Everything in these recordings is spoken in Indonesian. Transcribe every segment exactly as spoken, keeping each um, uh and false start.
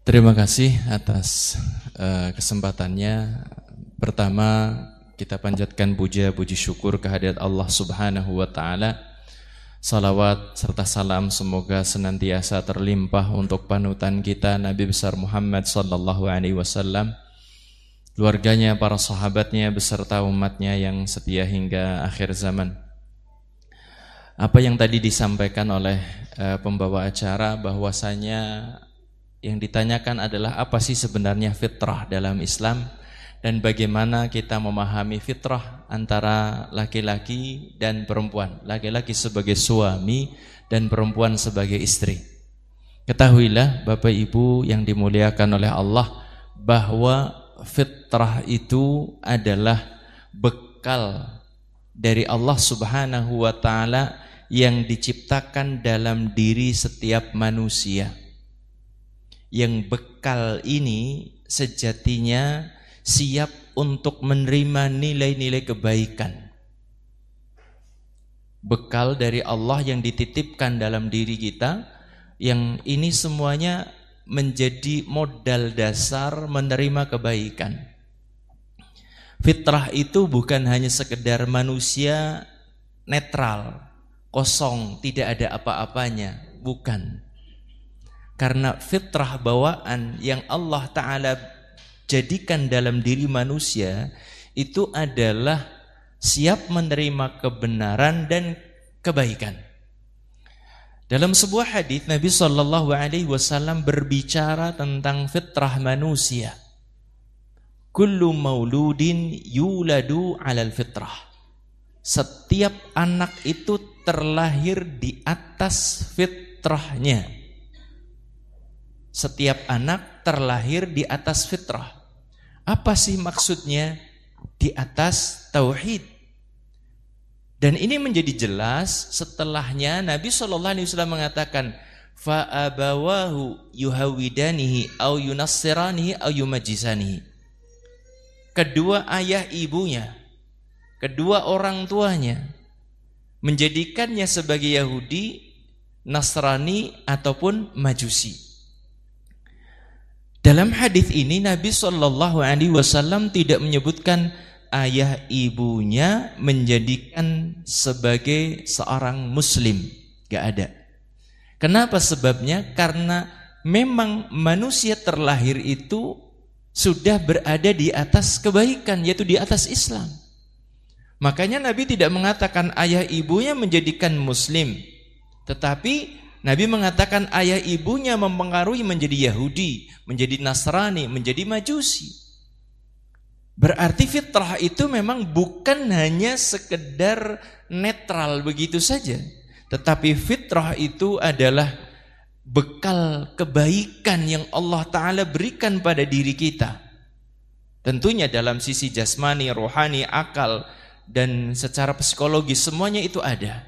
Terima kasih atas uh, kesempatannya. Pertama, kita panjatkan puja puji syukur kehadirat Allah Subhanahu wa taala. Salawat serta salam semoga senantiasa terlimpah untuk panutan kita Nabi besar Muhammad sallallahu alaihi wasallam, keluarganya, para sahabatnya beserta umatnya yang setia hingga akhir zaman. Apa yang tadi disampaikan oleh uh, pembawa acara, bahwasanya yang ditanyakan adalah apa sih sebenarnya fitrah dalam Islam dan bagaimana kita memahami fitrah antara laki-laki dan perempuan, laki-laki sebagai suami dan perempuan sebagai istri. Ketahuilah Bapak Ibu yang dimuliakan oleh Allah, bahwa fitrah itu adalah bekal dari Allah Subhanahu wa taala yang diciptakan dalam diri setiap manusia. Yang bekal ini sejatinya siap untuk menerima nilai-nilai kebaikan. Bekal dari Allah yang dititipkan dalam diri kita, yang ini semuanya menjadi modal dasar menerima kebaikan. Fitrah itu bukan hanya sekedar manusia netral, kosong, tidak ada apa-apanya, bukan. Karena fitrah bawaan yang Allah Ta'ala jadikan dalam diri manusia itu adalah siap menerima kebenaran dan kebaikan. Dalam sebuah hadis Nabi Shallallahu Alaihi Wasallam berbicara tentang fitrah manusia. Kullu mauludin yuladu alal fitrah. Setiap anak itu terlahir di atas fitrahnya. Setiap anak terlahir di atas fitrah. Apa sih maksudnya di atas tauhid? Dan ini menjadi jelas setelahnya Nabi shallallahu alaihi wasallam mengatakan, fa abawahu yuhawidanihi au yunassiranihi au yumajjisanihi. Kedua ayah ibunya, kedua orang tuanya menjadikannya sebagai Yahudi, Nasrani ataupun Majusi. Dalam hadis ini Nabi shallallahu alaihi wasallam tidak menyebutkan ayah ibunya menjadikan sebagai seorang muslim, gak ada. Kenapa sebabnya? Karena memang manusia terlahir itu sudah berada di atas kebaikan, yaitu di atas Islam. Makanya Nabi tidak mengatakan ayah ibunya menjadikan muslim, tetapi Nabi mengatakan ayah ibunya mempengaruhi menjadi Yahudi, menjadi Nasrani, menjadi Majusi. Berarti fitrah itu memang bukan hanya sekedar netral begitu saja, tetapi fitrah itu adalah bekal kebaikan yang Allah Ta'ala berikan pada diri kita. Tentunya dalam sisi jasmani, rohani, akal, dan secara psikologis semuanya itu ada.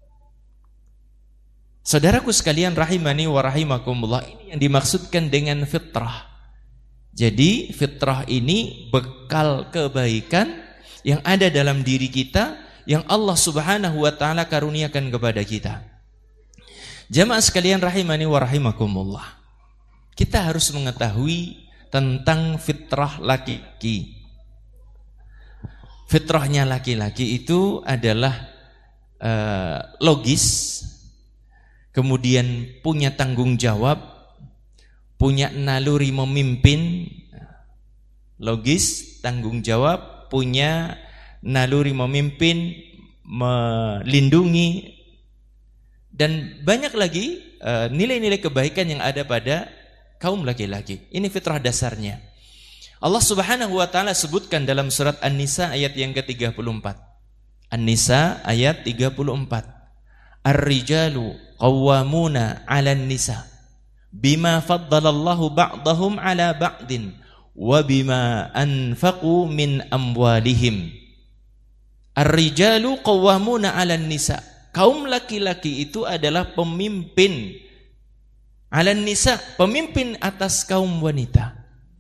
Saudaraku sekalian rahimani wa rahimakumullah, ini yang dimaksudkan dengan fitrah. Jadi fitrah ini bekal kebaikan yang ada dalam diri kita, yang Allah Subhanahu wa taala karuniakan kepada kita. Jamaah sekalian rahimani wa rahimakumullah, kita harus mengetahui tentang fitrah laki-laki. Fitrahnya laki-laki itu adalah uh, logis, kemudian punya tanggung jawab, punya naluri memimpin, logis, tanggung jawab, punya naluri memimpin, melindungi, dan banyak lagi uh, nilai-nilai kebaikan yang ada pada kaum laki-laki. Ini fitrah dasarnya. Allah Subhanahu wa taala sebutkan dalam surat An-Nisa ayat yang ke tiga puluh empat. An-Nisa ayat tiga puluh empat. Ar-rijalu qawwamuna 'alan nisa bima faddalallahu ba'dahum 'ala ba'din wa bima anfaqu min amwalihim. Ar-rijalu qawwamuna 'alan nisa. Kaum laki-laki itu adalah pemimpin 'alan nisa, pemimpin atas kaum wanita.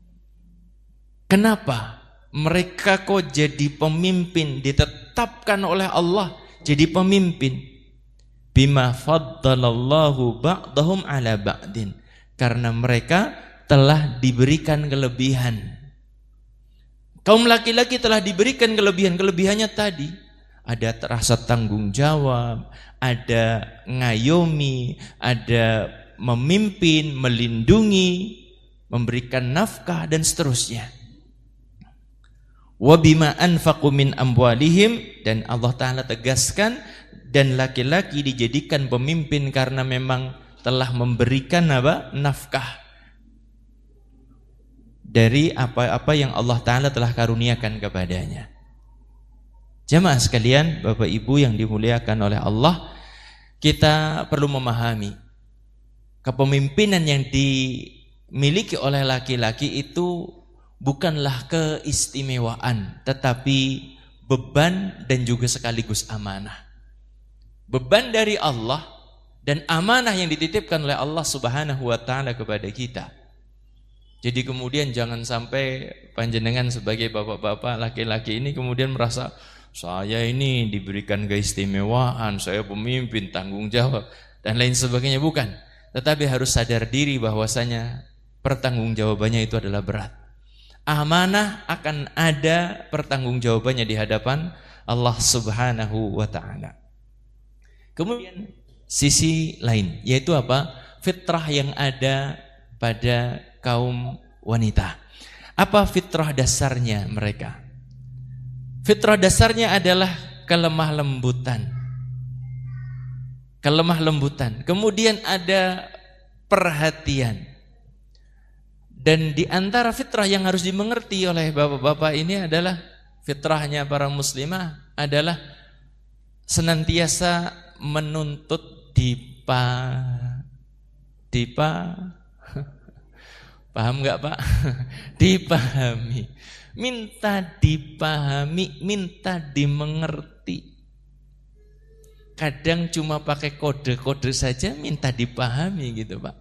Kenapa mereka kok jadi pemimpin, ditetapkan oleh Allah jadi pemimpin? Bima faddalallahu ba'dahum ala ba'din. Karena mereka telah diberikan kelebihan. Kaum laki-laki telah diberikan kelebihan. Kelebihannya tadi ada rasa tanggung jawab, ada ngayomi, ada memimpin, melindungi, memberikan nafkah dan seterusnya. Wa bima anfaqu min amwalihim, dan Allah Ta'ala tegaskan, dan laki-laki dijadikan pemimpin karena memang telah memberikan apa? Nafkah dari apa-apa yang Allah Ta'ala telah karuniakan kepadanya. Jamaah sekalian, Bapak Ibu yang dimuliakan oleh Allah, kita perlu memahami kepemimpinan yang dimiliki oleh laki-laki itu bukanlah keistimewaan, tetapi beban dan juga sekaligus amanah. Beban dari Allah dan amanah yang dititipkan oleh Allah Subhanahu wa Ta'ala kepada kita. Jadi kemudian jangan sampai panjenengan sebagai bapak-bapak laki-laki ini kemudian merasa saya ini diberikan keistimewaan, saya pemimpin, tanggung jawab dan lain sebagainya. Bukan, tetapi harus sadar diri bahwasanya pertanggungjawabannya itu adalah berat. Amanah akan ada pertanggungjawabannya di hadapan Allah Subhanahu wa Ta'ala. Kemudian sisi lain, yaitu apa? Fitrah yang ada pada kaum wanita. Apa fitrah dasarnya mereka? Fitrah dasarnya adalah kelemah lembutan. Kelemah lembutan. Kemudian ada perhatian. Dan di antara fitrah yang harus dimengerti oleh bapak-bapak ini adalah fitrahnya para muslimah adalah senantiasa menuntut dipa dipa paham nggak Pak? Dipahami, minta dipahami, minta dimengerti. Kadang cuma pakai kode-kode saja minta dipahami gitu Pak.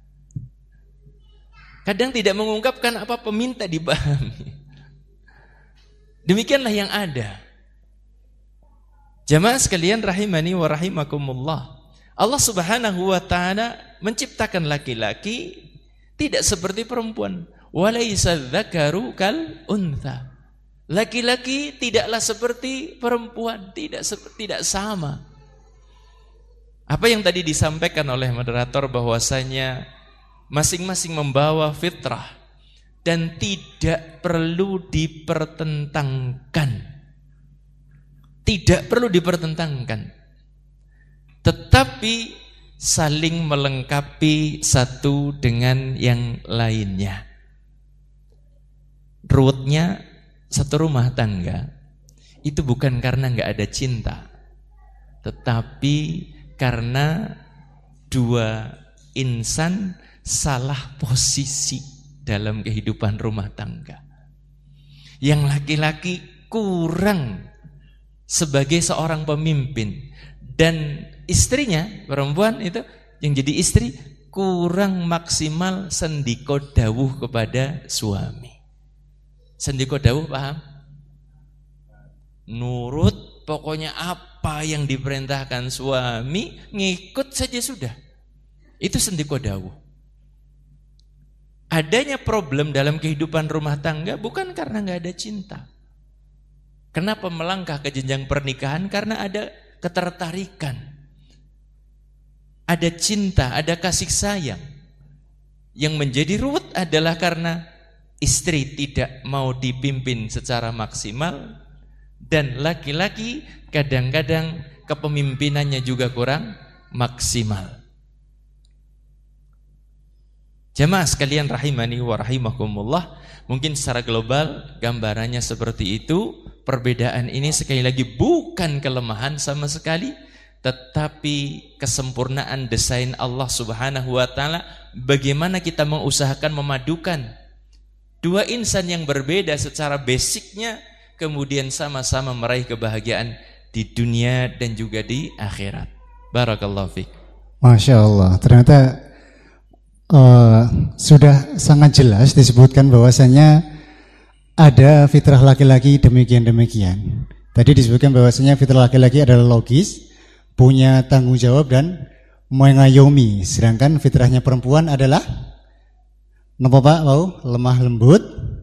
Kadang tidak mengungkapkan apa-apa, minta dipahami. Demikianlah yang ada. Jamaah sekalian rahimani wa rahimakumullah. Allah Subhanahu wa Ta'ala menciptakan laki-laki tidak seperti perempuan. Walaisa dzakaru kal untha. Laki-laki tidaklah seperti perempuan, tidak tidak sama. Apa yang tadi disampaikan oleh moderator bahwasanya masing-masing membawa fitrah dan tidak perlu dipertentangkan. Tidak perlu dipertentangkan. Tetapi saling melengkapi satu dengan yang lainnya. Ruwetnya satu rumah tangga itu bukan karena nggak ada cinta, tetapi karena dua insan salah posisi dalam kehidupan rumah tangga. Yang laki-laki kurang sebagai seorang pemimpin dan istrinya, perempuan itu yang jadi istri kurang maksimal sendiko dawuh kepada suami. Sendiko dawuh paham? Nurut, pokoknya apa yang diperintahkan suami ngikut saja sudah. Itu sendiko dawuh. Adanya problem dalam kehidupan rumah tangga bukan karena nggak ada cinta. Kenapa melangkah ke jenjang pernikahan? Karena ada ketertarikan. Ada cinta, ada kasih sayang. Yang menjadi ruwet adalah karena istri tidak mau dipimpin secara maksimal dan laki-laki kadang-kadang kepemimpinannya juga kurang maksimal. Jamaah sekalian rahimani wa rahimakumullah, mungkin secara global gambarannya seperti itu. Perbedaan ini sekali lagi bukan kelemahan sama sekali, tetapi kesempurnaan desain Allah Subhanahu wa Ta'ala. Bagaimana kita mengusahakan memadukan dua insan yang berbeda secara basicnya, kemudian sama-sama meraih kebahagiaan di dunia dan juga di akhirat. Barakallahu fiik. Masya Allah, ternyata uh, sudah sangat jelas disebutkan bahwasanya ada fitrah laki-laki demikian-demikian. Tadi disebutkan bahwasanya fitrah laki-laki adalah logis, punya tanggung jawab dan mengayomi. Sedangkan fitrahnya perempuan adalah Napa Pak? Mau lemah lembut,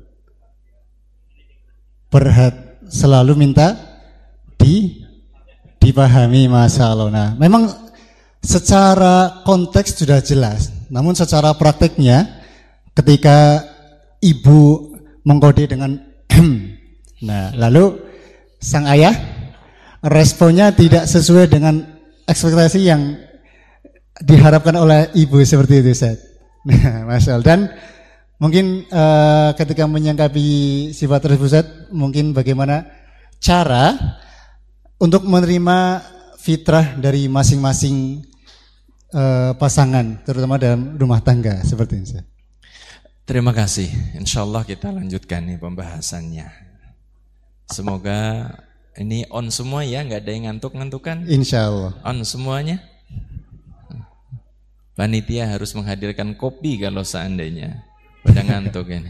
berhat, selalu minta di dipahami, Masya Allah. Nah, memang secara konteks sudah jelas, namun secara prakteknya ketika ibu mengkode dengan nah, lalu sang ayah responnya tidak sesuai dengan ekspektasi yang diharapkan oleh ibu seperti itu, Ustaz. Nah, Masya Allah. Dan mungkin uh, ketika menyangkapi sifat tersebut, Ustaz, mungkin bagaimana cara untuk menerima fitrah dari masing-masing uh, pasangan, terutama dalam rumah tangga seperti ini, Ustaz. Terima kasih. Insya Allah kita lanjutkan nih pembahasannya. Semoga ini on semua ya, nggak ada yang ngantuk-ngantukan. Insya Allah. On semuanya. Panitia harus menghadirkan kopi kalau seandainya pada ngantuk ini.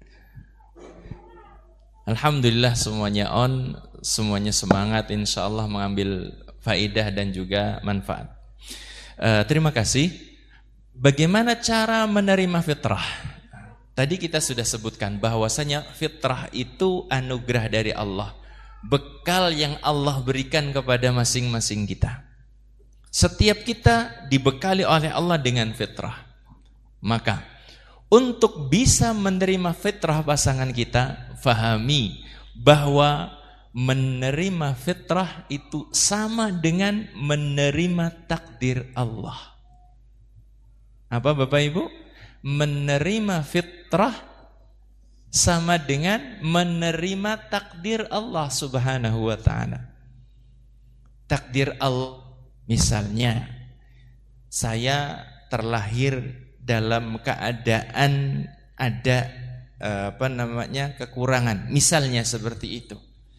Alhamdulillah semuanya on, semuanya semangat, insya Allah mengambil faidah dan juga manfaat. Uh, terima kasih. Bagaimana cara menerima fitrah? Tadi kita sudah sebutkan bahwasanya fitrah itu anugerah dari Allah, bekal yang Allah berikan kepada masing-masing kita. Setiap kita dibekali oleh Allah dengan fitrah. Maka untuk bisa menerima fitrah pasangan kita, fahami bahwa menerima fitrah itu sama dengan menerima takdir Allah. Apa Bapak Ibu? Menerima fitrah sama dengan menerima takdir Allah Subhanahu wa ta'ala. Takdir Allah, misalnya saya terlahir dalam keadaan ada apa namanya kekurangan, misalnya seperti itu.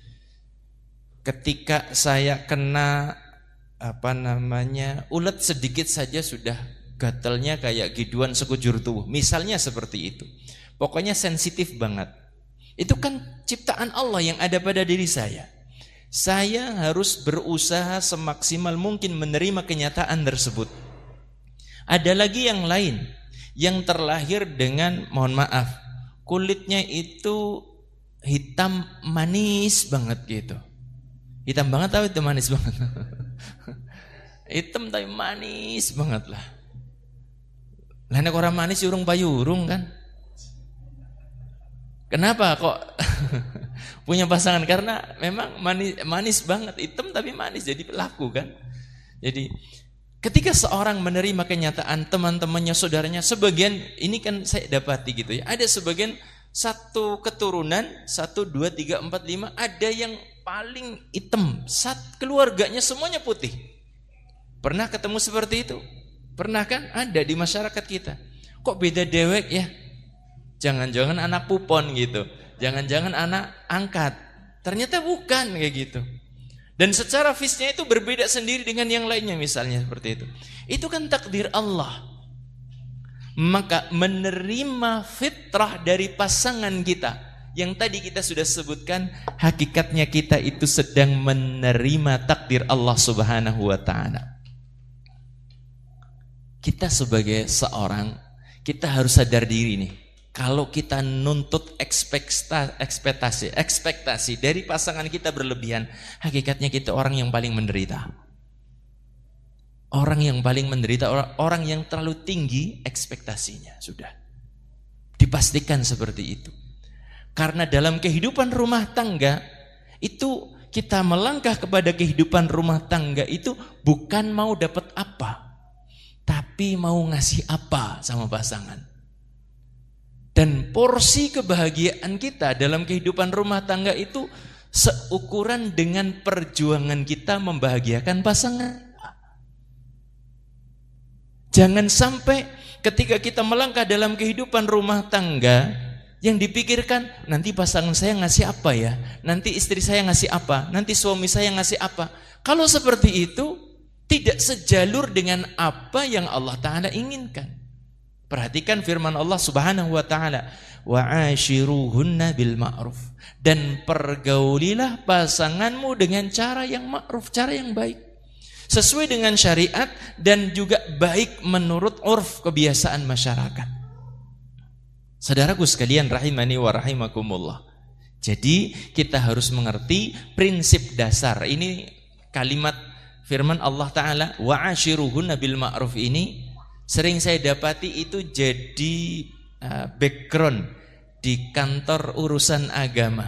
Ketika saya kena apa namanya ulet sedikit saja sudah gatalnya kayak giduan sekujur tubuh, misalnya seperti itu. Pokoknya sensitif banget. Itu kan ciptaan Allah yang ada pada diri saya. Saya harus berusaha semaksimal mungkin menerima kenyataan tersebut. Ada lagi yang lain yang terlahir dengan, mohon maaf, kulitnya itu hitam manis banget gitu. Hitam banget tapi itu manis banget. Hitam tapi manis banget lah. Lah nek orang manis urung payurung kan? Kenapa kok punya pasangan? Karena memang manis, manis banget, hitam tapi manis, jadi laku kan. Jadi ketika seorang menerima kenyataan teman-temannya, saudaranya, sebagian ini kan saya dapati gitu ya, ada sebagian satu keturunan, satu, dua, tiga, empat, lima, ada yang paling hitam, sat keluarganya semuanya putih. Pernah ketemu seperti itu? Pernah kan? Ada di masyarakat kita. Kok beda dewek ya? Jangan-jangan anak pupon gitu, jangan-jangan anak angkat. Ternyata bukan kayak gitu. Dan secara fisiknya itu berbeda sendiri dengan yang lainnya, misalnya seperti itu. Itu kan takdir Allah. Maka menerima fitrah dari pasangan kita, yang tadi kita sudah sebutkan, hakikatnya kita itu sedang menerima takdir Allah Subhanahu wa ta'ala. Kita sebagai seorang, kita harus sadar diri nih. Kalau kita nuntut ekspektasi, ekspektasi dari pasangan kita berlebihan, hakikatnya kita orang yang paling menderita. Orang yang paling menderita, orang, orang yang terlalu tinggi ekspektasinya, sudah. Dipastikan seperti itu. Karena dalam kehidupan rumah tangga, itu kita melangkah kepada kehidupan rumah tangga itu bukan mau dapat apa, tapi mau ngasih apa sama pasangan. Dan porsi kebahagiaan kita dalam kehidupan rumah tangga itu seukuran dengan perjuangan kita membahagiakan pasangan. Jangan sampai ketika kita melangkah dalam kehidupan rumah tangga, yang dipikirkan nanti pasangan saya ngasih apa ya, nanti istri saya ngasih apa, nanti suami saya ngasih apa. Kalau seperti itu tidak sejalur dengan apa yang Allah Ta'ala inginkan. Perhatikan firman Allah Subhanahu wa ta'ala, wa'ashiruhunna bil ma'ruf, dan pergaulilah pasanganmu dengan cara yang ma'ruf, cara yang baik, sesuai dengan syariat dan juga baik menurut urf kebiasaan masyarakat. Saudaraku sekalian rahimani wa rahimakumullah. Jadi kita harus mengerti prinsip dasar. Ini kalimat firman Allah Ta'ala, wa'ashiruhunna bil ma'ruf ini sering saya dapati itu jadi uh, background di kantor urusan agama.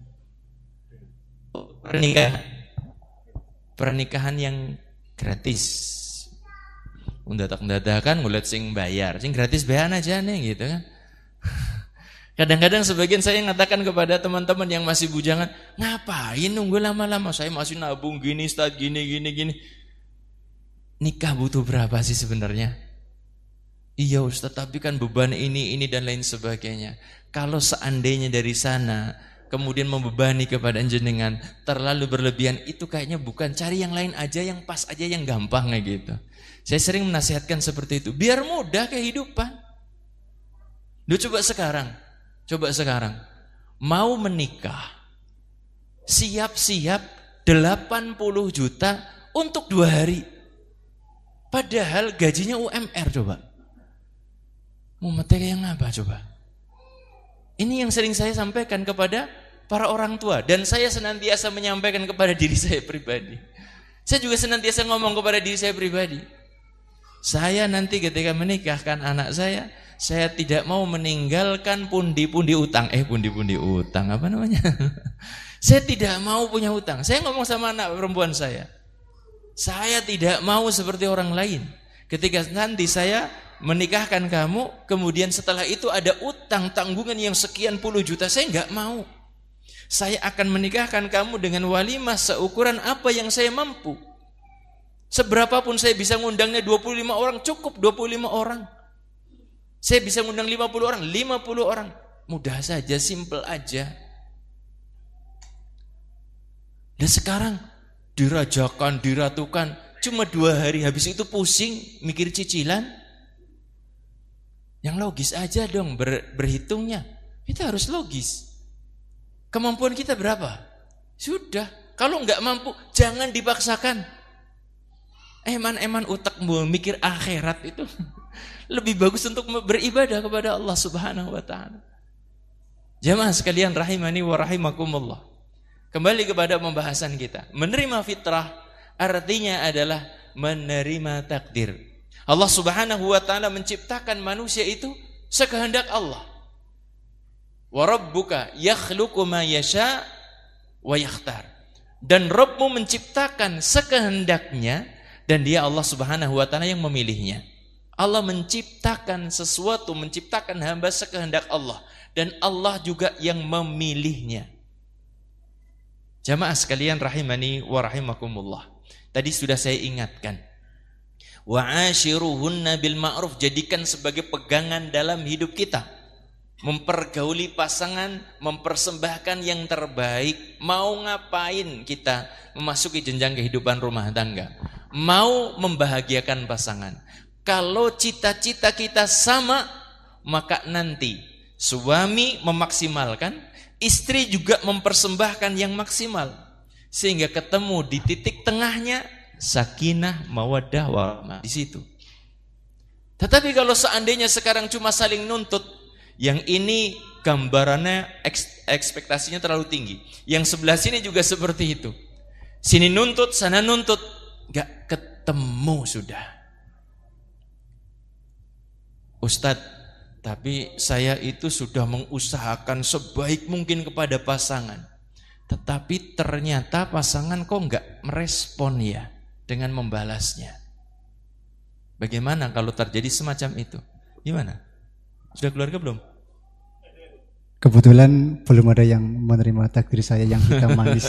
Pernikahan, pernikahan yang gratis. Undatak-undatakan ngulet sing bayar, sing gratis bayan aja nih gitu kan. Kadang-kadang sebagian saya mengatakan kepada teman-teman yang masih bujangan, ngapain nunggu lama-lama, saya masih nabung gini, start gini, gini, gini. Nikah butuh berapa sih sebenarnya? Iya Ustaz, tapi kan beban ini, ini dan lain sebagainya. Kalau seandainya dari sana, kemudian membebani kepada jenengan, terlalu berlebihan, itu kayaknya bukan, cari yang lain aja, yang pas aja, yang gampang kayak gitu. Saya sering menasihatkan seperti itu, biar mudah kehidupan. Duh, coba sekarang, coba sekarang, mau menikah, siap-siap delapan puluh juta untuk dua hari. Padahal gajinya U M R coba. Mau materi yang apa coba? Ini yang sering saya sampaikan kepada para orang tua. Dan saya senantiasa menyampaikan kepada diri saya pribadi. Saya juga senantiasa ngomong kepada diri saya pribadi. Saya nanti ketika menikahkan anak saya, saya tidak mau meninggalkan pundi-pundi utang. Eh pundi-pundi utang apa namanya? Saya tidak mau punya utang. Saya ngomong sama anak perempuan saya, saya tidak mau seperti orang lain. Ketika nanti saya menikahkan kamu, kemudian setelah itu ada utang tanggungan yang sekian puluh juta, saya enggak mau. Saya akan menikahkan kamu dengan walimah seukuran apa yang saya mampu. Seberapapun saya bisa ngundangnya dua puluh lima orang, cukup dua puluh lima orang. Saya bisa ngundang lima puluh orang, lima puluh orang. Mudah saja, simple aja. Dan sekarang dirajakan, diratukan, cuma dua hari, habis itu pusing mikir cicilan. Yang logis aja dong ber, berhitungnya. Kita harus logis. Kemampuan kita berapa? Sudah. Kalau nggak mampu, jangan dipaksakan. Eman-eman utak mikir akhirat itu lebih bagus untuk beribadah kepada Allah Subhanahu wa taala. Jamaah sekalian rahimani wa rahimakumullah. Kembali kepada pembahasan kita. Menerima fitrah artinya adalah menerima takdir. Allah Subhanahu wa taala menciptakan manusia itu sekehendak Allah. Wa rabbuka yakhluqu ma yasha wa yakhtar. Dan Rabbmu menciptakan sekehendaknya dan dia Allah Subhanahu wa taala yang memilihnya. Allah menciptakan sesuatu, menciptakan hamba sekehendak Allah dan Allah juga yang memilihnya. Jamaah sekalian rahimani wa rahimakumullah. Tadi sudah saya ingatkan. Wa'ashiruhunna bil ma'ruf, jadikan sebagai pegangan dalam hidup kita. Mempergauli pasangan, mempersembahkan yang terbaik. Mau ngapain kita memasuki jenjang kehidupan rumah tangga? Mau membahagiakan pasangan. Kalau cita-cita kita sama, maka nanti suami memaksimalkan, istri juga mempersembahkan yang maksimal. Sehingga ketemu di titik tengahnya sakinah, mawaddah, warahmah di situ. Tetapi kalau seandainya sekarang cuma saling nuntut, yang ini gambarannya eks, ekspektasinya terlalu tinggi, yang sebelah sini juga seperti itu. Sini nuntut, sana nuntut, gak ketemu sudah. Ustadz, tapi saya itu sudah mengusahakan sebaik mungkin kepada pasangan, tetapi ternyata pasangan kok nggak merespon ya dengan membalasnya. Bagaimana kalau terjadi semacam itu? Gimana? Sudah keluarga belum? Kebetulan belum ada yang menerima takdir saya yang hitam manis.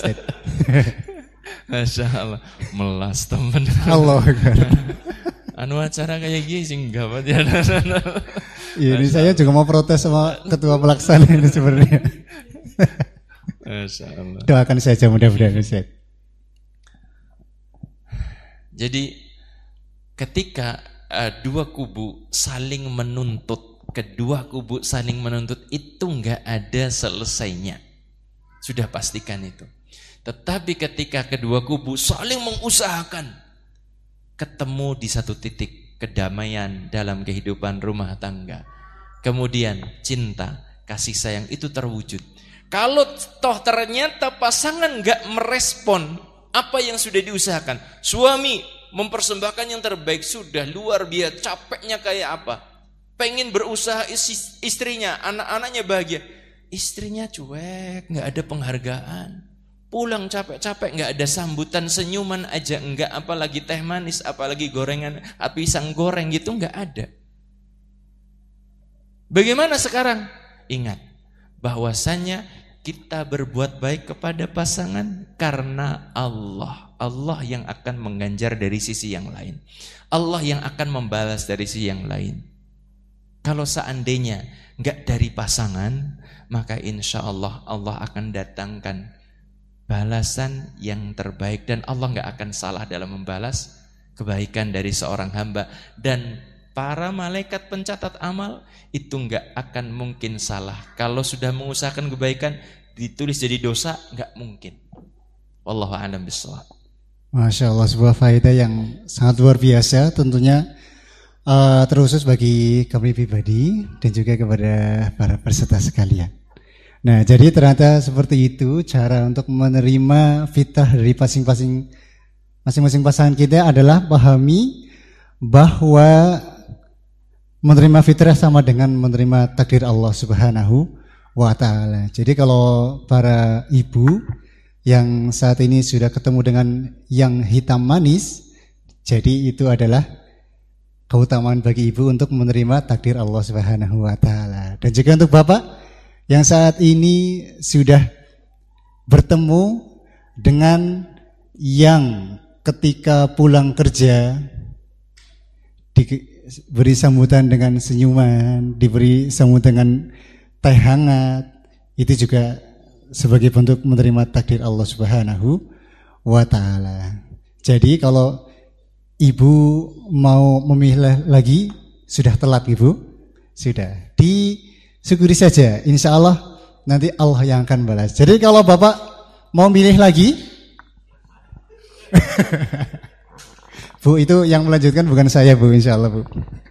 Masya Allah, melas teman. Allah. Anu acara kayak gini sih enggak Pak. Ya, ini saya juga mau protes sama ketua pelaksana ini sebenarnya. Masya Allah. Doakan saja mudah-mudahan Ustaz. Jadi ketika uh, dua kubu saling menuntut, kedua kubu saling menuntut itu enggak ada selesainya. Sudah pastikan itu. Tetapi ketika kedua kubu saling mengusahakan, ketemu di satu titik kedamaian dalam kehidupan rumah tangga, kemudian cinta, kasih sayang itu terwujud. Kalau toh ternyata pasangan gak merespon apa yang sudah diusahakan, suami mempersembahkan yang terbaik, sudah luar biasa, capeknya kayak apa, pengen berusaha istrinya, anak-anaknya bahagia, istrinya cuek, gak ada penghargaan, pulang capek-capek gak ada sambutan, senyuman aja enggak, apalagi teh manis, apalagi gorengan, pisang goreng gitu gak ada. Bagaimana sekarang? Ingat bahwasanya kita berbuat baik kepada pasangan karena Allah. Allah yang akan mengganjar dari sisi yang lain. Allah yang akan membalas dari sisi yang lain. Kalau seandainya enggak dari pasangan, maka insya Allah Allah akan datangkan balasan yang terbaik. Dan Allah enggak akan salah dalam membalas kebaikan dari seorang hamba. Dan para malaikat pencatat amal itu enggak akan mungkin salah. Kalau sudah mengusahakan kebaikan, ditulis jadi dosa, enggak mungkin. Wallahu a'lam bishawab. Masya Allah, sebuah faedah yang sangat luar biasa tentunya, uh, terkhusus bagi kami pribadi dan juga kepada para peserta sekalian. Nah, jadi ternyata seperti itu cara untuk menerima fitrah dari masing-masing masing-masing pasangan kita adalah pahami bahwa menerima fitrah sama dengan menerima takdir Allah Subhanahu wa ta'ala. Jadi kalau para ibu yang saat ini sudah ketemu dengan yang hitam manis, jadi itu adalah keutamaan bagi ibu untuk menerima takdir Allah Subhanahu wa ta'ala. Dan juga untuk bapak yang saat ini sudah bertemu dengan yang ketika pulang kerja diberi sambutan dengan senyuman, diberi sambutan dengan teh hangat, itu juga sebagai bentuk menerima takdir Allah Subhanahu wa ta'ala. Jadi kalau ibu mau memilih lagi, sudah telat ibu, sudah disyukuri saja, insya Allah nanti Allah yang akan balas. Jadi kalau bapak mau milih lagi Bu, itu yang melanjutkan bukan saya Bu, insya Allah Bu.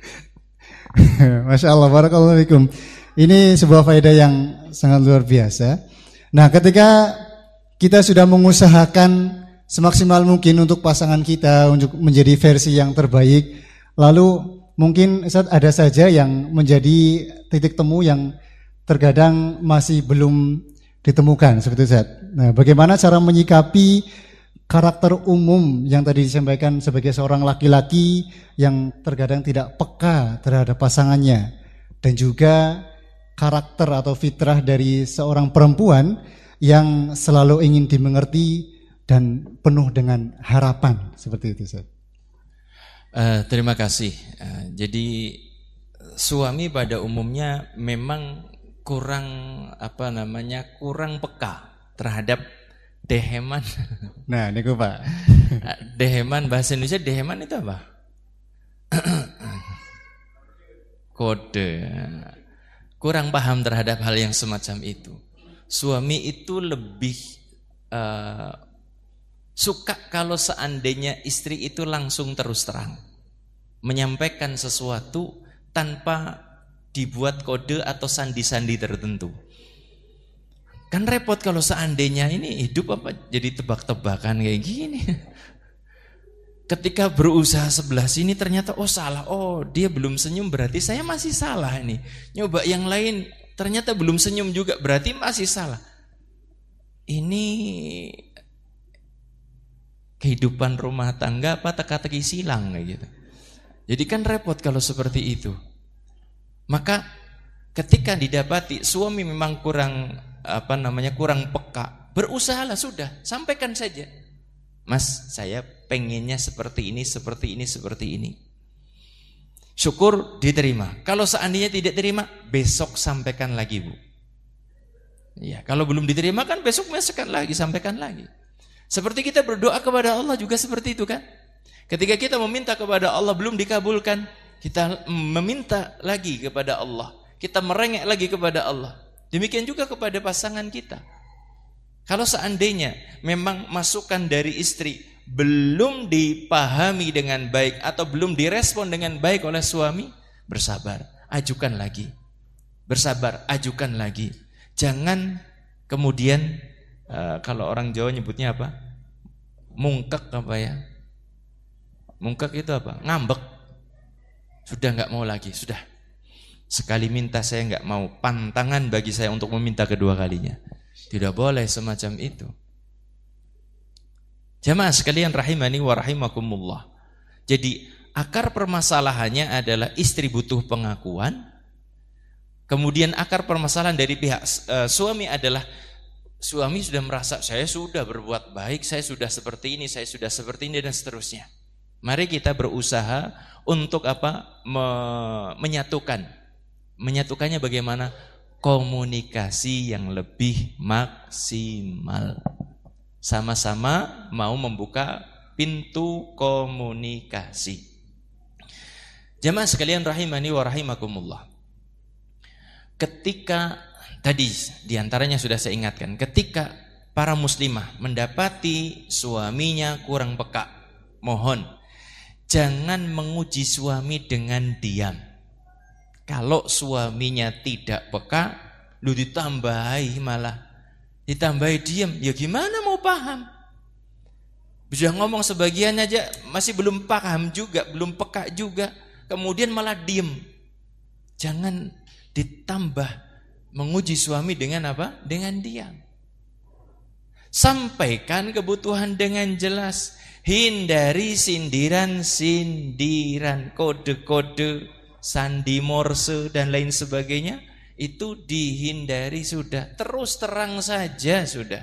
Masya Allah, barakallahu fikum. Ini sebuah faedah yang sangat luar biasa. Nah, ketika kita sudah mengusahakan semaksimal mungkin untuk pasangan kita untuk menjadi versi yang terbaik, lalu mungkin ada saja yang menjadi titik temu yang terkadang masih belum ditemukan seperti itu. Nah, bagaimana cara menyikapi karakter umum yang tadi disampaikan sebagai seorang laki-laki yang terkadang tidak peka terhadap pasangannya, dan juga karakter atau fitrah dari seorang perempuan yang selalu ingin dimengerti dan penuh dengan harapan seperti itu, Ustaz. Uh, terima kasih. Uh, jadi suami pada umumnya memang kurang apa namanya kurang peka terhadap deheman. Nah, niku Pak. Deheman, bahasa Indonesia deheman itu apa? Kode. Kurang paham terhadap hal yang semacam itu. Suami itu lebih uh, suka kalau seandainya istri itu langsung terus terang menyampaikan sesuatu tanpa dibuat kode atau sandi-sandi tertentu. Kan repot kalau seandainya ini hidup apa jadi tebak-tebakan kayak gini. Ketika berusaha sebelah sini ternyata oh salah, oh dia belum senyum berarti saya masih salah ini. Nyoba yang lain ternyata belum senyum juga berarti masih salah. Ini kehidupan rumah tangga apa teka-teki silang kayak gitu. Jadi kan repot kalau seperti itu. Maka ketika didapati suami memang kurang apa namanya kurang peka, berusahalah sudah, sampaikan saja. Mas, saya pengennya seperti ini, seperti ini, seperti ini. Syukur diterima. Kalau seandainya tidak terima, besok sampaikan lagi, Bu. Ya, kalau belum diterima kan besok masukkan lagi, sampaikan lagi. Seperti kita berdoa kepada Allah juga seperti itu kan? Ketika kita meminta kepada Allah belum dikabulkan, kita meminta lagi kepada Allah. Kita merengek lagi kepada Allah. Demikian juga kepada pasangan kita. Kalau seandainya memang masukan dari istri belum dipahami dengan baik atau belum direspon dengan baik oleh suami, bersabar, ajukan lagi. bersabar, ajukan lagi. Jangan kemudian uh, kalau orang Jawa nyebutnya apa? Mungkek apa ya? Mungkek itu apa? Ngambek. Sudah enggak mau lagi, sudah. Sekali minta saya enggak mau, pantangan bagi saya untuk meminta kedua kalinya. Tidak boleh semacam itu. Jamaah sekalian rahimani wa rahimakumullah. Jadi akar permasalahannya adalah istri butuh pengakuan. Kemudian akar permasalahan dari pihak uh, suami adalah suami sudah merasa saya sudah berbuat baik, saya sudah seperti ini, saya sudah seperti ini dan seterusnya. Mari kita berusaha untuk apa? Me- menyatukan. Menyatukannya bagaimana? Komunikasi yang lebih maksimal. Sama-sama mau membuka pintu komunikasi. Jamaah sekalian rahimani wa rahimakumullah. Ketika tadi diantaranya sudah saya ingatkan, ketika para muslimah mendapati suaminya kurang peka, mohon jangan menguji suami dengan diam. Kalau suaminya tidak peka, lu ditambahi malah ditambahi diam, ya gimana mau paham? Sudah ngomong sebagian aja masih belum paham juga, belum peka juga, kemudian malah diem. Jangan ditambah menguji suami dengan apa? Dengan diam. Sampaikan kebutuhan dengan jelas. Hindari sindiran-sindiran, kode-kode, sandi morse dan lain sebagainya. Itu dihindari sudah. Terus terang saja sudah.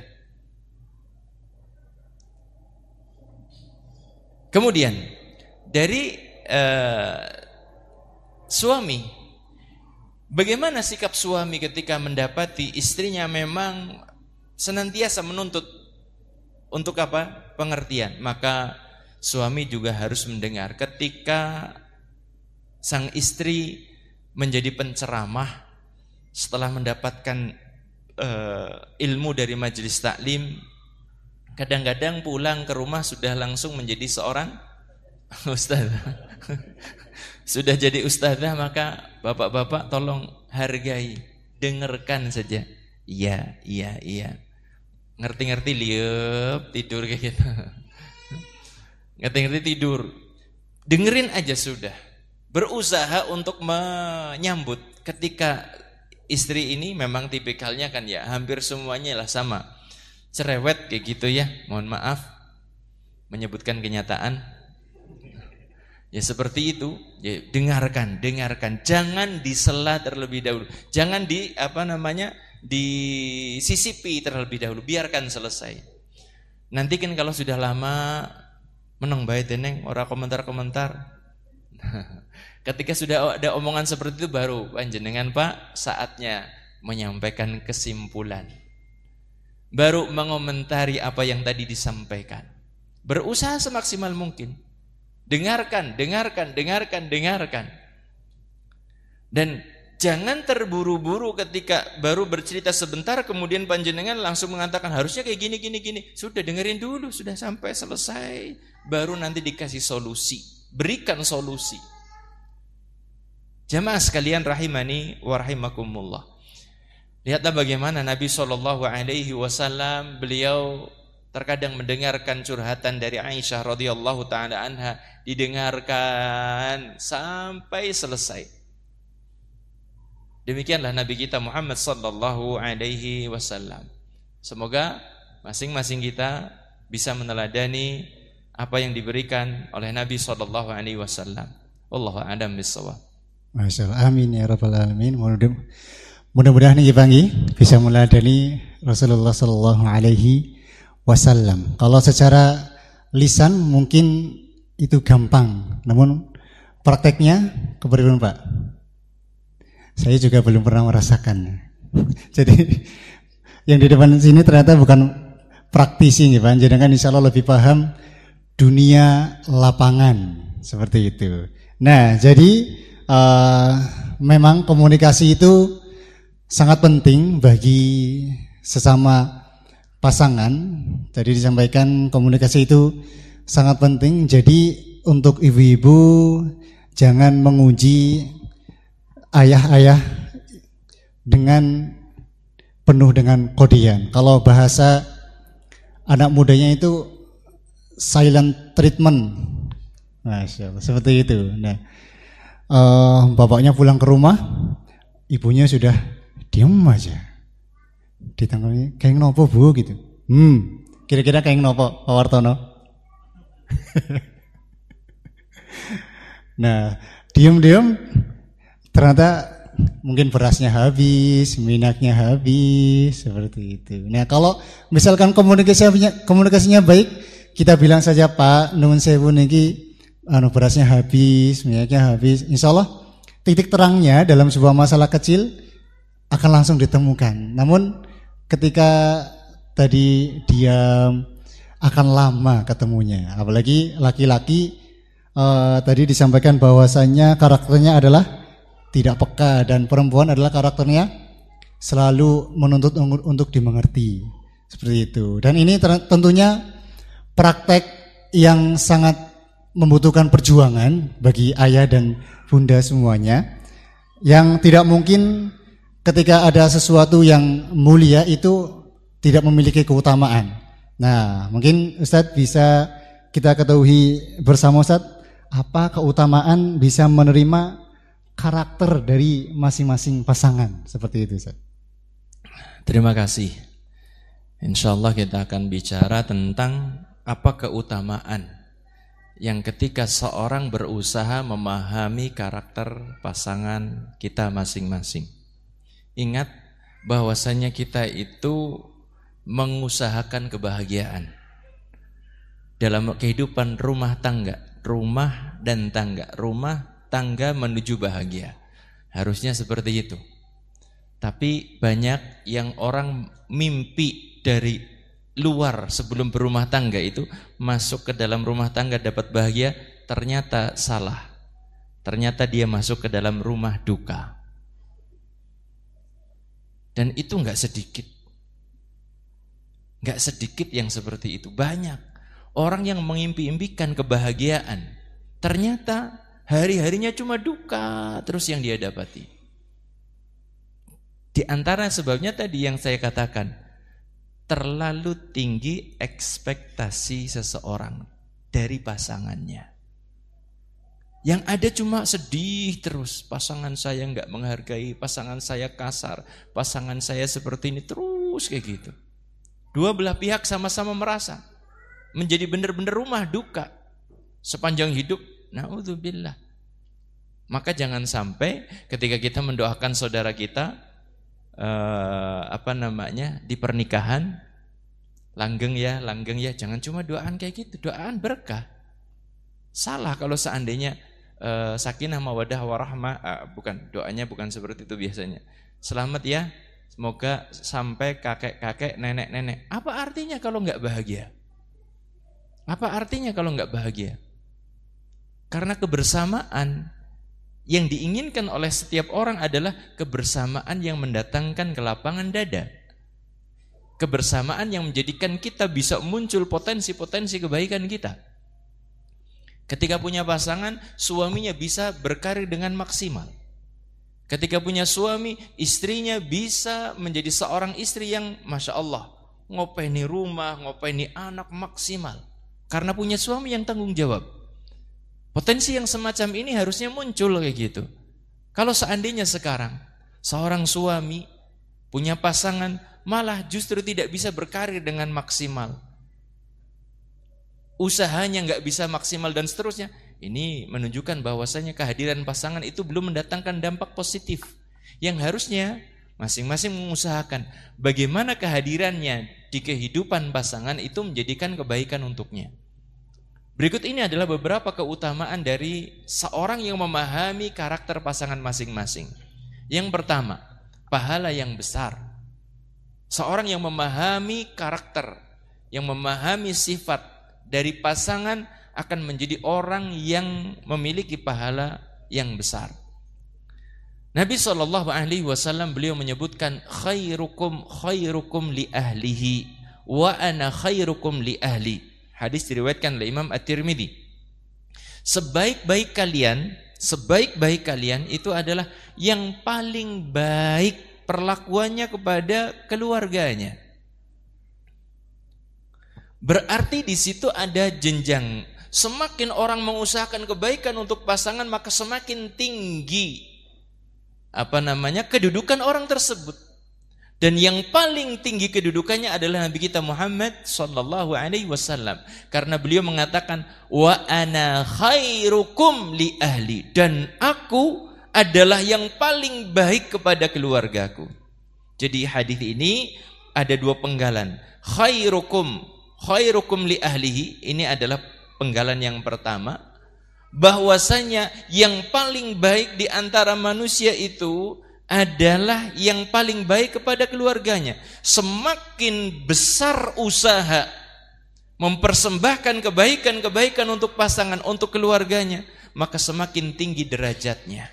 Kemudian dari uh, suami, bagaimana sikap suami ketika mendapati istrinya memang senantiasa menuntut untuk apa? Pengertian. Maka suami juga harus mendengar ketika sang istri menjadi penceramah setelah mendapatkan uh, ilmu dari majelis taklim. Kadang-kadang pulang ke rumah sudah langsung menjadi seorang ustadzah. Sudah jadi ustadzah, maka bapak-bapak tolong hargai, dengarkan saja. Iya, iya, iya. Ngerti-ngerti liep, tidur kayak gitu. Ngerti-ngerti tidur. Dengerin aja sudah. Berusaha untuk menyambut ketika istri ini memang tipikalnya kan ya hampir semuanya lah sama. Cerewet kayak gitu ya, mohon maaf menyebutkan kenyataan. Ya seperti itu, ya, dengarkan, dengarkan, jangan disela terlebih dahulu, jangan di apa namanya disisipi terlebih dahulu, biarkan selesai. Nanti kan kalau sudah lama meneng bae deneng ora komentar-komentar. Ketika sudah ada omongan seperti itu baru panjenengan Pak saatnya menyampaikan kesimpulan. Baru mengomentari apa yang tadi disampaikan. Berusaha semaksimal mungkin. Dengarkan, dengarkan, dengarkan, dengarkan. Dan jangan terburu-buru ketika baru bercerita sebentar kemudian panjenengan langsung mengatakan harusnya kayak gini, gini, gini. Sudah dengerin dulu, sudah sampai selesai. Baru nanti dikasih solusi. Berikan solusi. Jamaah sekalian rahimani wa rahimakumullah. Lihatlah bagaimana Nabi shallallahu alaihi wasallam beliau terkadang mendengarkan curhatan dari Aisyah radhiyallahu taala anha, didengarkan sampai selesai. Demikianlah Nabi kita Muhammad sallallahu alaihi wasallam. Semoga masing-masing kita bisa meneladani apa yang diberikan oleh Nabi sallallahu alaihi wasallam. Wallahu a'lam bissawab. Masyaallah, amin ya rabbal alamin. Mudah-mudahan ini Banggi bisa meladani Rasulullah sallallahu alaihi wasallam. Kalau secara lisan mungkin itu gampang, namun prakteknya kepribadian Pak. Saya juga belum pernah merasakan. Jadi yang di depan sini ternyata bukan praktisi nih Pak. Jadi kan insya Allah lebih paham dunia lapangan seperti itu. Nah, jadi uh, memang komunikasi itu sangat penting bagi sesama pasangan. Jadi disampaikan komunikasi itu sangat penting. Jadi untuk ibu-ibu jangan menguji ayah-ayah dengan penuh dengan kodian. Kalau bahasa anak mudanya itu silent treatment. Masya Allah, seperti itu. Nah, uh, bapaknya pulang ke rumah, ibunya sudah diem aja. Ditanggapi, kayak nopo bu gitu. Hmm, kira-kira kayak nopo Pak Wartono? Nah, diem-diem ternyata mungkin berasnya habis, minyaknya habis, seperti itu. Nah, kalau misalkan komunikasinya komunikasinya baik, kita bilang saja Pak, nuwun sewu niki anu berasnya habis, minyaknya habis. Insya Allah titik terangnya dalam sebuah masalah kecil akan langsung ditemukan. Namun ketika tadi diam akan lama ketemunya. Apalagi laki-laki uh, tadi disampaikan bahwasannya karakternya adalah tidak peka, dan perempuan adalah karakternya selalu menuntut untuk dimengerti. Seperti itu. Dan ini tentunya praktek yang sangat membutuhkan perjuangan bagi ayah dan bunda semuanya, yang tidak mungkin ketika ada sesuatu yang mulia itu tidak memiliki keutamaan. Nah, mungkin Ustadz bisa kita ketahui bersama Ustadz, apa keutamaan bisa menerima karakter dari masing-masing pasangan seperti itu, Ustadz. Terima kasih. Insya Allah kita akan bicara tentang apa keutamaan yang ketika seorang berusaha memahami karakter pasangan kita masing-masing. Ingat bahwasanya kita itu mengusahakan kebahagiaan dalam kehidupan rumah tangga, rumah dan tangga, rumah tangga menuju bahagia. Harusnya seperti itu. Tapi banyak yang orang mimpi dari luar sebelum berumah tangga itu masuk ke dalam rumah tangga dapat bahagia, ternyata salah. Ternyata dia masuk ke dalam rumah duka. Dan itu enggak sedikit. Enggak sedikit yang seperti itu. Banyak orang yang mengimpi-impikan kebahagiaan, ternyata hari-harinya cuma duka terus yang dia dapati. Di antara sebabnya tadi yang saya katakan, terlalu tinggi ekspektasi seseorang dari pasangannya. Yang ada cuma sedih terus, pasangan saya enggak menghargai, pasangan saya kasar, pasangan saya seperti ini, terus kayak gitu. Dua belah pihak sama-sama merasa menjadi benar-benar rumah duka sepanjang hidup. Na'udzubillah. Maka jangan sampai ketika kita mendoakan saudara kita eh, apa namanya di pernikahan, langgeng ya, langgeng ya, jangan cuma doaan kayak gitu, doaan berkah. Salah kalau seandainya eh, sakinah mawadah warahmah, eh, bukan, doanya bukan seperti itu biasanya. Selamat ya, semoga sampai kakek-kakek, nenek-nenek. Apa artinya kalau enggak bahagia? Apa artinya kalau enggak bahagia? Karena kebersamaan yang diinginkan oleh setiap orang adalah kebersamaan yang mendatangkan kelapangan dada. Kebersamaan yang menjadikan kita bisa muncul potensi-potensi kebaikan kita. Ketika punya pasangan, suaminya bisa berkarir dengan maksimal. Ketika punya suami, istrinya bisa menjadi seorang istri yang Masya Allah, ngopeni rumah, ngopeni anak maksimal. Karena punya suami yang tanggung jawab. Potensi yang semacam ini harusnya muncul kayak gitu. Kalau seandainya sekarang, seorang suami punya pasangan, malah justru tidak bisa berkarir dengan maksimal. Usahanya nggak bisa maksimal dan seterusnya. Ini menunjukkan bahwasanya kehadiran pasangan itu belum mendatangkan dampak positif. Yang harusnya masing-masing mengusahakan bagaimana kehadirannya di kehidupan pasangan itu menjadikan kebaikan untuknya. Berikut ini adalah beberapa keutamaan dari seorang yang memahami karakter pasangan masing-masing. Yang pertama, pahala yang besar. Seorang yang memahami karakter, yang memahami sifat dari pasangan akan menjadi orang yang memiliki pahala yang besar. Nabi shallallahu alaihi wasallam beliau menyebutkan khairukum khairukum li ahlihi wa ana khairukum li ahli. Hadis diriwayatkan oleh Imam At-Tirmidzi. Sebaik-baik kalian, sebaik-baik kalian itu adalah yang paling baik perlakuannya kepada keluarganya. Berarti di situ ada jenjang. Semakin orang mengusahakan kebaikan untuk pasangan, maka semakin tinggi apa namanya kedudukan orang tersebut. Dan yang paling tinggi kedudukannya adalah Nabi kita Muhammad sallallahu alaihi wasallam, karena beliau mengatakan wa ana khairukum li ahli, dan aku adalah yang paling baik kepada keluargaku. Jadi hadis ini ada dua penggalan. Khairukum khairukum li ahlihi, ini adalah penggalan yang pertama, bahwasanya yang paling baik di antara manusia itu adalah yang paling baik kepada keluarganya. Semakin besar usaha mempersembahkan kebaikan-kebaikan untuk pasangan, untuk keluarganya, maka semakin tinggi derajatnya.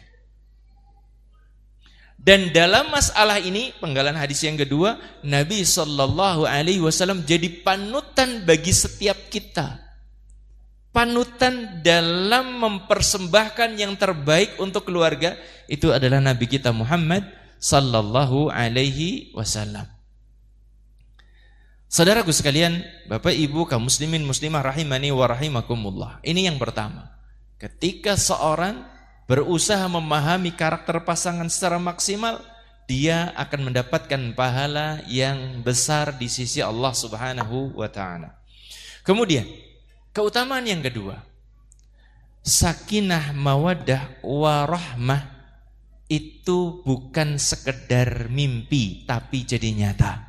Dan dalam masalah ini, penggalan hadis yang kedua, Nabi sallallahu alaihi wasallam jadi panutan bagi setiap kita. Panutan dalam mempersembahkan yang terbaik untuk keluarga, itu adalah Nabi kita Muhammad sallallahu alaihi wasallam. Saudaraku sekalian, Bapak Ibu kaum muslimin muslimah rahimani wa rahimakumullah. Ini yang pertama. Ketika seorang berusaha memahami karakter pasangan secara maksimal, dia akan mendapatkan pahala yang besar di sisi Allah Subhanahu wa taala. Kemudian, keutamaan yang kedua, sakinah mawaddah warahmah itu bukan sekedar mimpi tapi jadi nyata.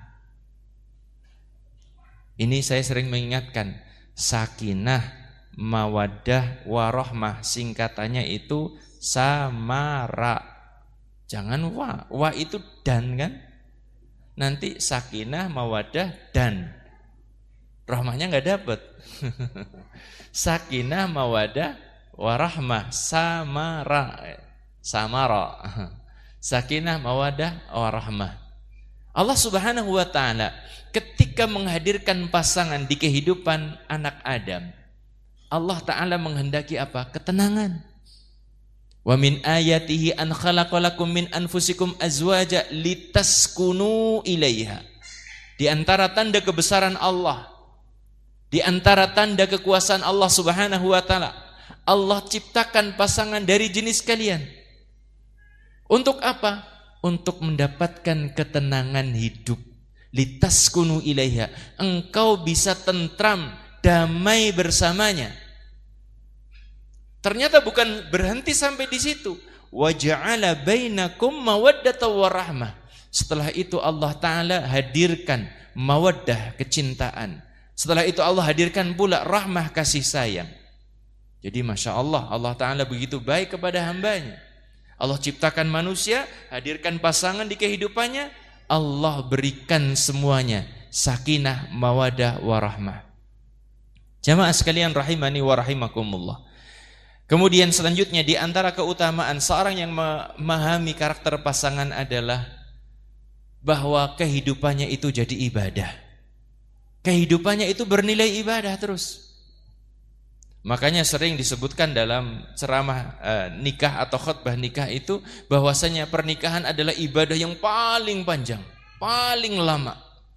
Ini saya sering mengingatkan, sakinah mawaddah warahmah singkatannya itu samara. Jangan wa, wa itu dan kan? Nanti sakinah mawaddah dan rahmahnya nggak dapet. Sakinah mawaddah warahmah samara. Samara. Sakinah mawaddah warahmah. Allah Subhanahu wa taala ketika menghadirkan pasangan di kehidupan anak Adam, Allah taala menghendaki apa? Ketenangan. Wa min ayatihi an khalaqalakum min anfusikum azwaja litaskunu ilaiha. Di antara tanda kebesaran Allah, di antara tanda kekuasaan Allah Subhanahu wa taala, Allah ciptakan pasangan dari jenis kalian. Untuk apa? Untuk mendapatkan ketenangan hidup. Litaskunu ilaiha. Engkau bisa tentram, damai bersamanya. Ternyata bukan berhenti sampai di situ. Wa ja'ala bainakum mawaddatan warahmah. Setelah itu Allah taala hadirkan mawaddah, kecintaan. Setelah itu Allah hadirkan pula rahmah, kasih sayang. Jadi Masya Allah, Allah Ta'ala begitu baik kepada hambanya. Allah ciptakan manusia, hadirkan pasangan di kehidupannya, Allah berikan semuanya sakinah, mawadah, warahmah. Jamaah sekalian rahimani wa rahimakumullah. Kemudian selanjutnya di antara keutamaan seorang yang memahami karakter pasangan adalah bahwa kehidupannya itu jadi ibadah. Kehidupannya itu bernilai ibadah terus. Makanya sering disebutkan dalam ceramah eh, nikah atau khutbah nikah itu bahwasanya pernikahan adalah ibadah yang paling panjang, paling lama.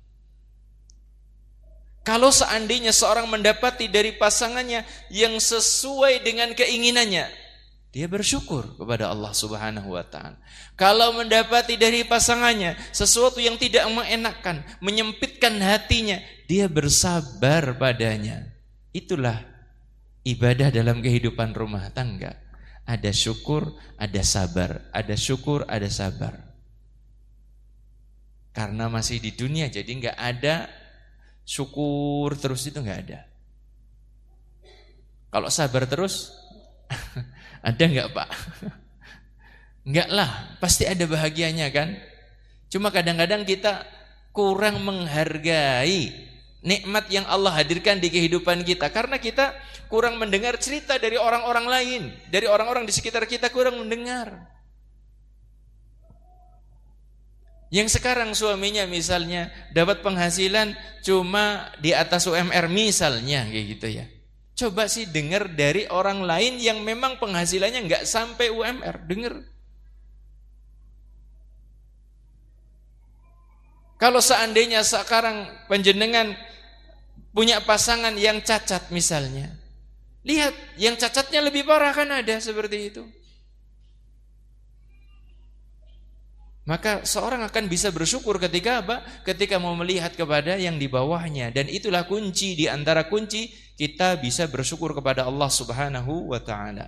Kalau seandainya seorang mendapati dari pasangannya yang sesuai dengan keinginannya, dia bersyukur kepada Allah Subhanahu wa taala. Kalau mendapati dari pasangannya sesuatu yang tidak mengenakan, menyempitkan hatinya, dia bersabar padanya. Itulah ibadah dalam kehidupan rumah tangga. Ada syukur, ada sabar. Ada syukur, ada sabar. Karena masih di dunia, jadi enggak ada syukur terus, itu enggak ada. Kalau sabar terus ada enggak Pak? Enggak lah, pasti ada bahagianya kan. Cuma kadang-kadang kita kurang menghargai nikmat yang Allah hadirkan di kehidupan kita, karena kita kurang mendengar cerita dari orang-orang lain, dari orang-orang di sekitar kita kurang mendengar. Yang sekarang suaminya misalnya dapat penghasilan cuma di atas U M R misalnya, kayak gitu ya. Coba sih dengar dari orang lain yang memang penghasilannya nggak sampai U M R, dengar. Kalau seandainya sekarang panjenengan punya pasangan yang cacat misalnya, lihat yang cacatnya lebih parah kan ada seperti itu. Maka seorang akan bisa bersyukur ketika apa? Ketika mau melihat kepada yang di bawahnya. Dan itulah kunci di antara kunci kita bisa bersyukur kepada Allah Subhanahu wa ta'ala.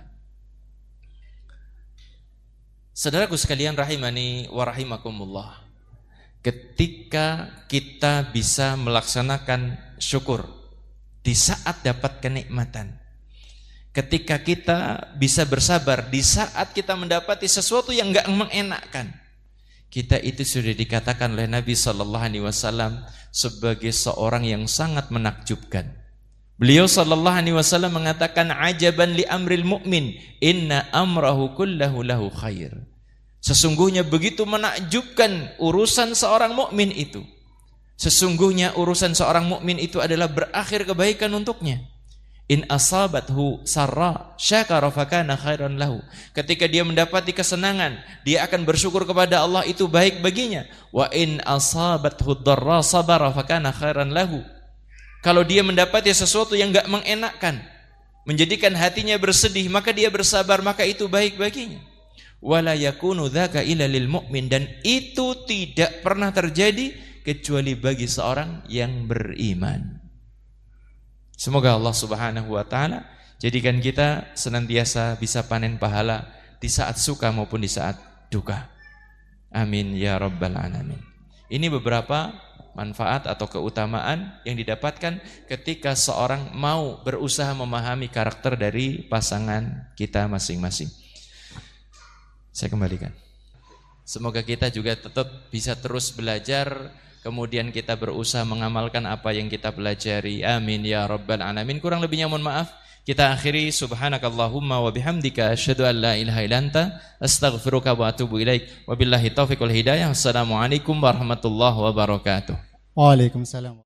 Saudaraku sekalian rahimani wa rahimakumullah. Ketika kita bisa melaksanakan syukur di saat dapat kenikmatan, ketika kita bisa bersabar di saat kita mendapati sesuatu yang enggak mengenakkan, kita itu sudah dikatakan oleh Nabi sallallahu alaihi wasallam sebagai seorang yang sangat menakjubkan. Beliau sallallahu alaihi wasallam mengatakan, ajaban li amril mu'min, inna amrahu kullahu lahu khair. Sesungguhnya begitu menakjubkan urusan seorang mukmin itu. Sesungguhnya urusan seorang mukmin itu adalah berakhir kebaikan untuknya. In asabathu sarra syakara fakana khairan lahu. Ketika dia mendapati kesenangan, dia akan bersyukur kepada Allah, itu baik baginya. Wa in asabathu dharra sabara fakana khairan lahu. Kalau dia mendapati sesuatu yang enggak mengenakkan, menjadikan hatinya bersedih, maka dia bersabar, maka itu baik baginya. Wala yakunu dzaka illa lil mu'min, dan itu tidak pernah terjadi kecuali bagi seorang yang beriman. Semoga Allah Subhanahu wa ta'ala jadikan kita senantiasa bisa panen pahala di saat suka maupun di saat duka. Amin ya rabbal alamin. Ini beberapa manfaat atau keutamaan yang didapatkan ketika seorang mau berusaha memahami karakter dari pasangan kita masing-masing. Saya kembalikan. Semoga kita juga tetap bisa terus belajar, kemudian kita berusaha mengamalkan apa yang kita pelajari. Amin ya rabbal alamin. Kurang lebihnya mohon maaf. Kita akhiri subhanakallahumma wa bihamdika asyhadu an la ilaha illa anta astaghfiruka wa atubu ilaik. Wabillahi taufiq wal hidayah. Assalamualaikum warahmatullahi wabarakatuh. Waalaikumsalam.